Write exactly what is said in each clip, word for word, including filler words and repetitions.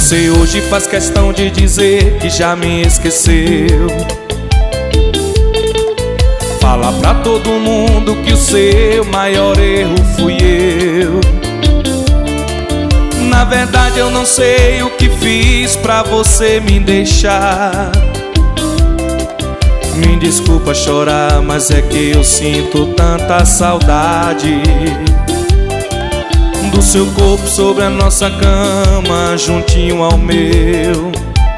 Você hoje faz questão de dizer que já me esqueceu. Fala pra todo mundo que o seu maior erro fui eu. Na verdade eu não sei o que fiz pra você me deixar. Me desculpa chorar, mas é que eu sinto tanta saudade do seu corpo sobre a nossa cama, juntinho ao meu,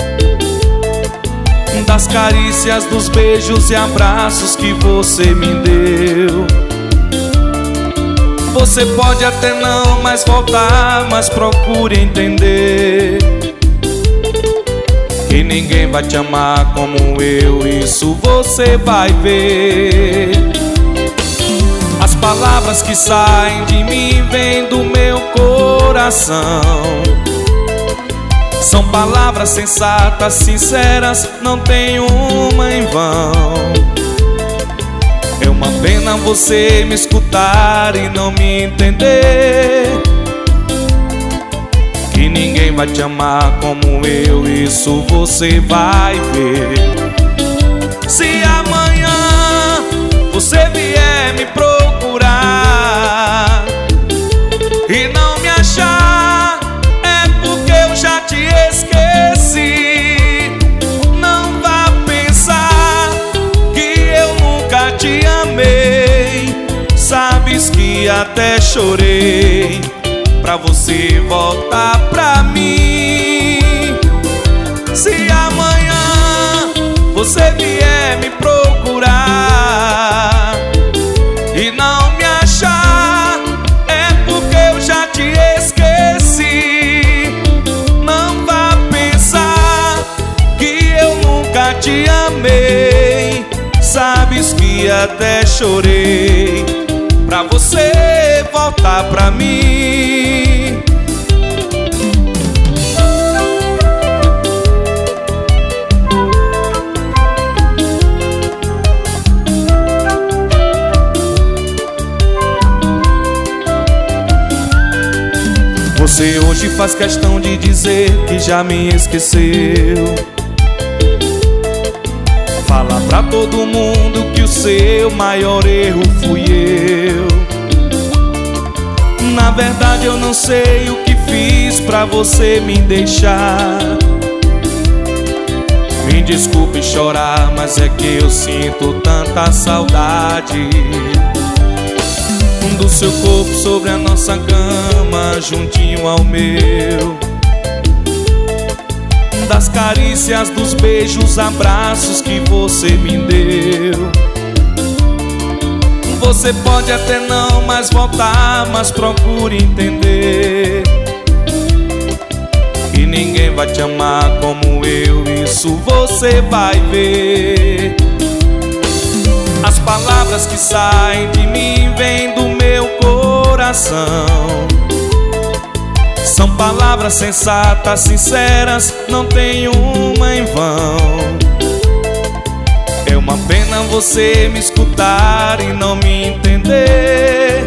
das carícias, dos beijos e abraços que você me deu. Você pode até não mais voltar, mas procure entender que ninguém vai te amar como eu, isso você vai ver. As palavras que saem de mim vêm do meu coração. São palavras sensatas, sinceras, não tem uma em vão. É uma pena você me escutar e não me entender que ninguém vai te amar como eu, isso você vai ver. Se amanhã você vier me procurar e não me achar, é porque eu já te esqueci. Não vá pensar que eu nunca te amei. Sabes que até chorei pra você voltar pra mim. Se amanhã você vier me procurar e não me achar, é porque eu já te esqueci. Não vá pensar que eu nunca te amei. Sabes que até chorei pra você voltar pra mim. Você hoje faz questão de dizer que já me esqueceu. Fala pra todo mundo que o seu maior erro fui eu. Na verdade eu não sei o que fiz pra você me deixar. Me desculpe chorar, mas é que eu sinto tanta saudade do seu corpo sobre a nossa cama, juntinho ao meu, das carícias, dos beijos, abraços que você me deu. Você pode até não mais voltar, mas procure entender que ninguém vai te amar como eu, isso você vai ver. As palavras que saem de mim vêm do meu coração. São palavras sensatas, sinceras, não tem uma em vão. É uma pena você me escutar e não me entender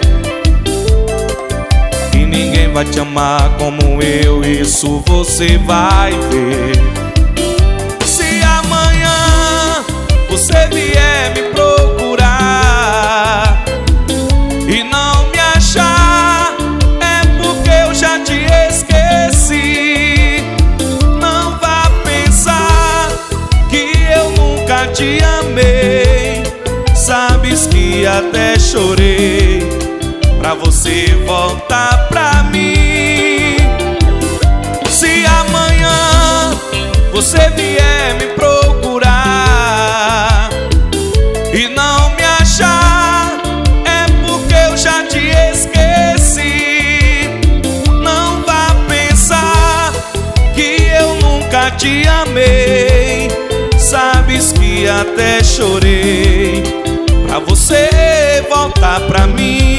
que ninguém vai te amar como eu, isso você vai ver. Se amanhã você vier me procurar e não me achar, é porque eu já te esqueci. Não vá pensar que eu nunca te amei. Sabes que até chorei pra você voltar pra mim. Se amanhã você vier me procurar e não me achar, é porque eu já te esqueci. Não vá pensar que eu nunca te amei. Sabes que até chorei pra você voltar pra mim.